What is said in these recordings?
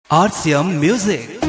RCM Music.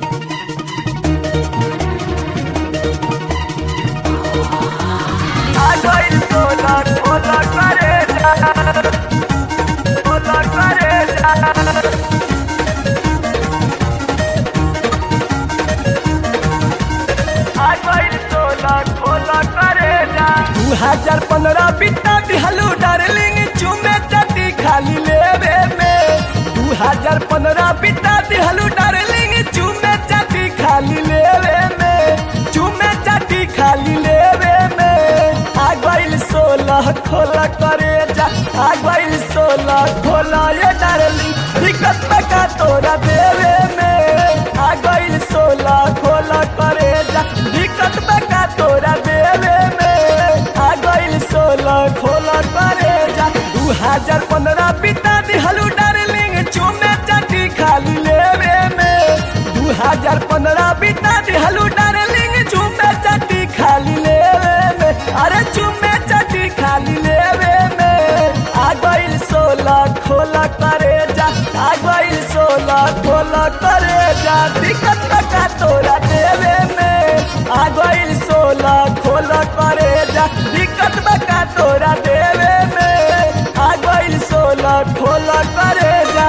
दू 2015 बिता दिहलू डार्लिंग चुमे चटी खाली लेवे में 2015 बिता दिहलू डार्लिंग चुमे चटी खाली लेवे में चुमे चटी खाली लेवे में आ गइल 16 खोला करे जा आ गइल 16 खोला ये डार्लिंग दिक्कत का तोरा देवे में आ गइल 16 खोला करे जा दिक्कत का तोरा देवे में आ गइल 16 खोला करे जा 2015 बिता दिहलू डार्लिंग चुमे चटी खाली लेवे में 2015 बिता दिहलू डार्लिंग चुमे चटी खाली लेवे में अरे चुमे चटी खाली लेवे में आ गइल 16 खोला करे जा आ गइल 16 खोला करे जा दिक्कत का तोरा देवे में आ गइल 16 खोला करे जा दिक्कत का तोरा देवे में आ गइल 16 खोला करे जा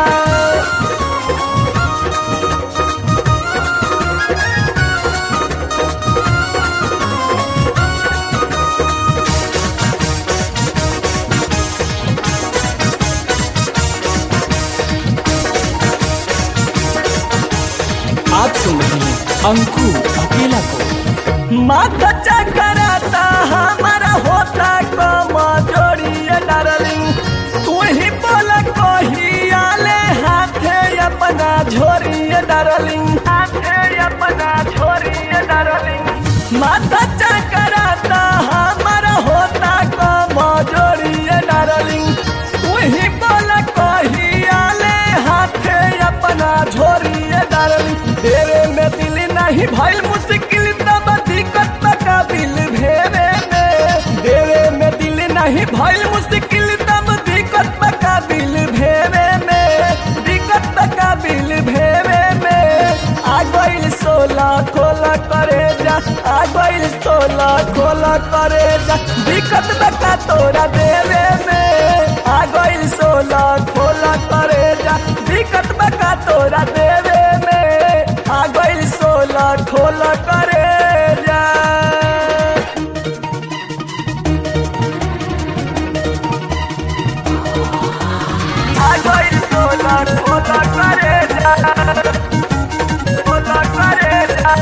आप सुन रहे हैं अंकु अकेला को। माथा चकराता हमारा होता कमजोरी डार्लिंग तू ही बोला कहिया ले हाथे अपना झोरी डार्लिंग हाथे अपना झोरी डार्लिंग माथा चकराता हमारा होता कमजोरी डार्लिंग तू ही बोला कहिया ले हाथे अपना झोरी डार्लिंग तेरे में दिल नहीं भइल मुश्किल तब दिक्कत का बिल भेवे में तेरे में दिल नहीं भइल मुश्किल तब दिक्कत का बिल भेवे में दिक्कत का बिल भेवे में आ गइल 16 खोला करे जा आ गइल 16 खोला करे जा दिक्कत का तोरा देवे में आ गइल 16 खोला करे जा दिक्कत का तोरा देवे में आ गइल 16 खोला करे जा आ गइल 16 खोला करे जा खोला करे जा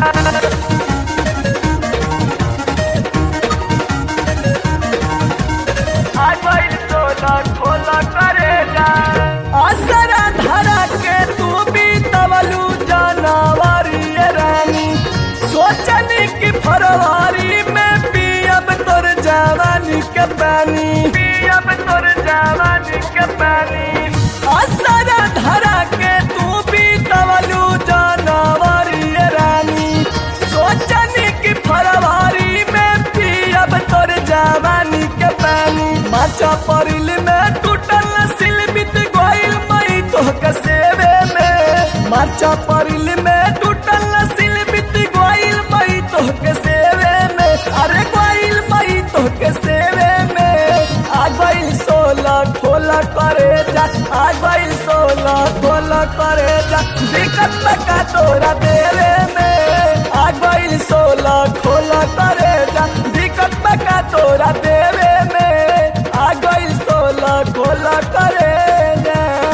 आ गइल 16 खोला करे जा असरा धरा के तू भी तवलू जानवारी रानी सोचनी की फरवारी में पियब तोर जवानी के पानी पियब तोर जवानी के पानी असरा धरा के तू भी तवलू जानवारी रानी सोचनी की फरवारी में पियब तोर जवानी के पानी माचा परिल में टूटल सिल बित गइल मई तो कसेवे में माचा परिल में टूटल सिल बित गइल मई तो कसेवे में अरे गइल मई तो कसेवे में आ गइल 16 खोला करे जा आ गइल 16 खोला करे जा दिक्कत का तोरा देवे में आ गइल 16 खोला करे जा दिक्कत का तोरा देवे में आ गइल 16 खोला करे जा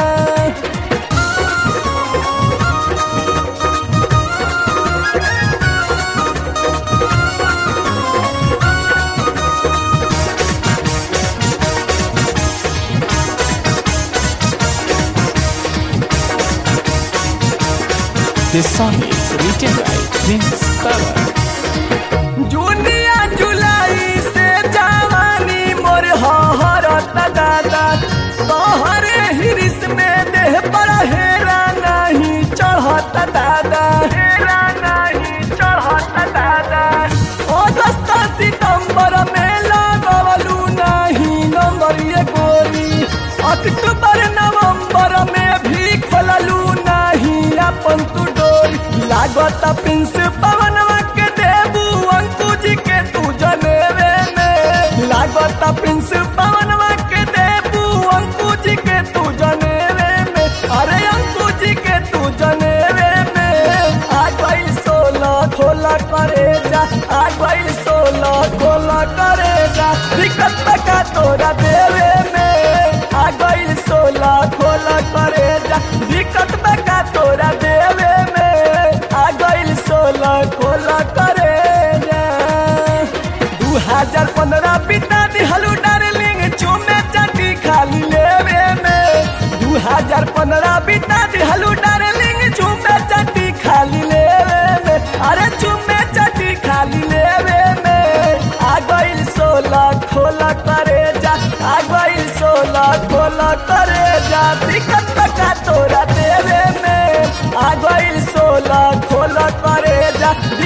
This song is written by Prince Power. जूनिया जुलाई से जवानी मोर हरत दादा तोहरे हिरिस में देह पर हेरा नहीं चढ़त दादा हेरा नहीं चढ़त दादा अगस्त सितंबर में लगवलू नहीं नंबर ये गोरी अक्टूबर नवंबर में भी खोललू नहीं लागत प्रिंस पवनवा के देबू अंकु जी के तू जनेवे में लागत प्रिंस पवनवा के देबू अंकु जी के तू जनेवे में अरे अंकु जी के तू जनेवे में आ गई 16 खोला करे जा आ गई 16 खोला करे जा दिक्कत का तोरा देवे में आ गई 16 खोला करे जा दिक्कत का तोरा देवे में आ गई 16 खोला करे जा 2015 बिता दिहलू डार्लिंग चुमे चाटी खाली लेवे में 2015 बिता दिहलू डार्लिंग चुमे चाटी खाली लेवे में अरे चुमे चाटी खाली लेवे में आ गई 16 खोला करे जा आ गई 16 खोला करे जा दिक्कत का तोरा देवे में आ गई 16 खोला करे जा